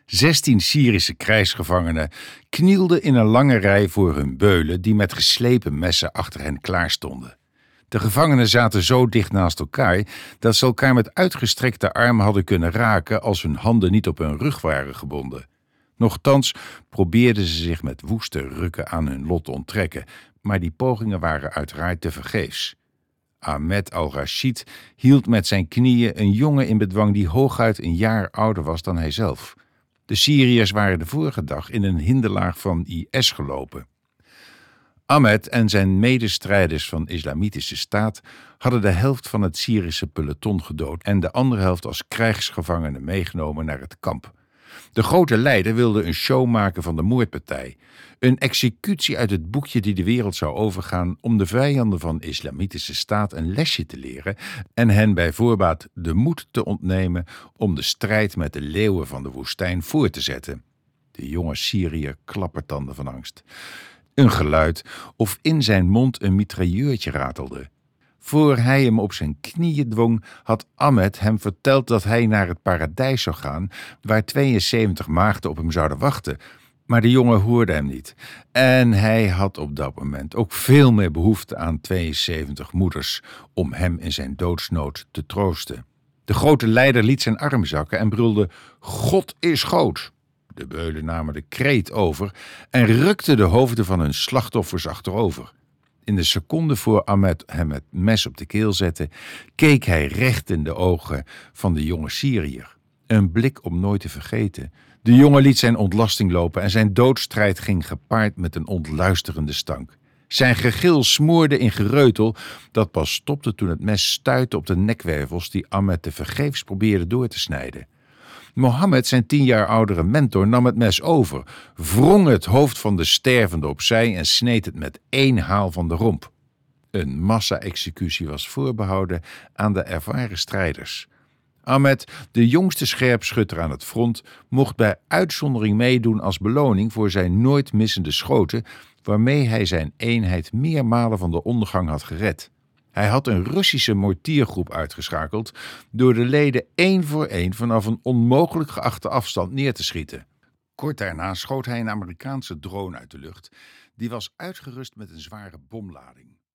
16 Syrische krijgsgevangenen knielden in een lange rij voor hun beulen die met geslepen messen achter hen klaar stonden. De gevangenen zaten zo dicht naast elkaar dat ze elkaar met uitgestrekte armen hadden kunnen raken als hun handen niet op hun rug waren gebonden. Nochtans probeerden ze zich met woeste rukken aan hun lot te onttrekken, maar die pogingen waren uiteraard tevergeefs. Ahmed al-Rashid hield met zijn knieën een jongen in bedwang die hooguit een jaar ouder was dan hijzelf. De Syriërs waren de vorige dag in een hinderlaag van IS gelopen. Ahmed en zijn medestrijders van Islamitische Staat hadden de helft van het Syrische peloton gedood en de andere helft als krijgsgevangenen meegenomen naar het kamp. De grote leider wilde een show maken van de moordpartij. Een executie uit het boekje die de wereld zou overgaan om de vijanden van de Islamitische Staat een lesje te leren en hen bij voorbaat de moed te ontnemen om de strijd met de leeuwen van de woestijn voor te zetten. De jonge Syriër klappertandde van angst. Een geluid of in zijn mond een mitrailleurtje ratelde. Voor hij hem op zijn knieën dwong, had Ahmed hem verteld dat hij naar het paradijs zou gaan, waar 72 maagden op hem zouden wachten. Maar de jongen hoorde hem niet. En hij had op dat moment ook veel meer behoefte aan 72 moeders om hem in zijn doodsnood te troosten. De grote leider liet zijn arm zakken en brulde: God is groot! De beulen namen de kreet over en rukten de hoofden van hun slachtoffers achterover. In de seconde voor Ahmed hem het mes op de keel zette, keek hij recht in de ogen van de jonge Syriër. Een blik om nooit te vergeten. De jongen liet zijn ontlasting lopen en zijn doodstrijd ging gepaard met een ontluisterende stank. Zijn gegil smoorde in gereutel dat pas stopte toen het mes stuitte op de nekwervels die Ahmed tevergeefs probeerde door te snijden. Mohammed, zijn 10 jaar oudere mentor, nam het mes over, wrong het hoofd van de stervende opzij en sneed het met 1 haal van de romp. Een massa-executie was voorbehouden aan de ervaren strijders. Ahmed, de jongste scherpschutter aan het front, mocht bij uitzondering meedoen als beloning voor zijn nooit missende schoten, waarmee hij zijn eenheid meermalen van de ondergang had gered. Hij had een Russische mortiergroep uitgeschakeld door de leden 1 voor 1 vanaf een onmogelijk geachte afstand neer te schieten. Kort daarna schoot hij een Amerikaanse drone uit de lucht. Die was uitgerust met een zware bomlading.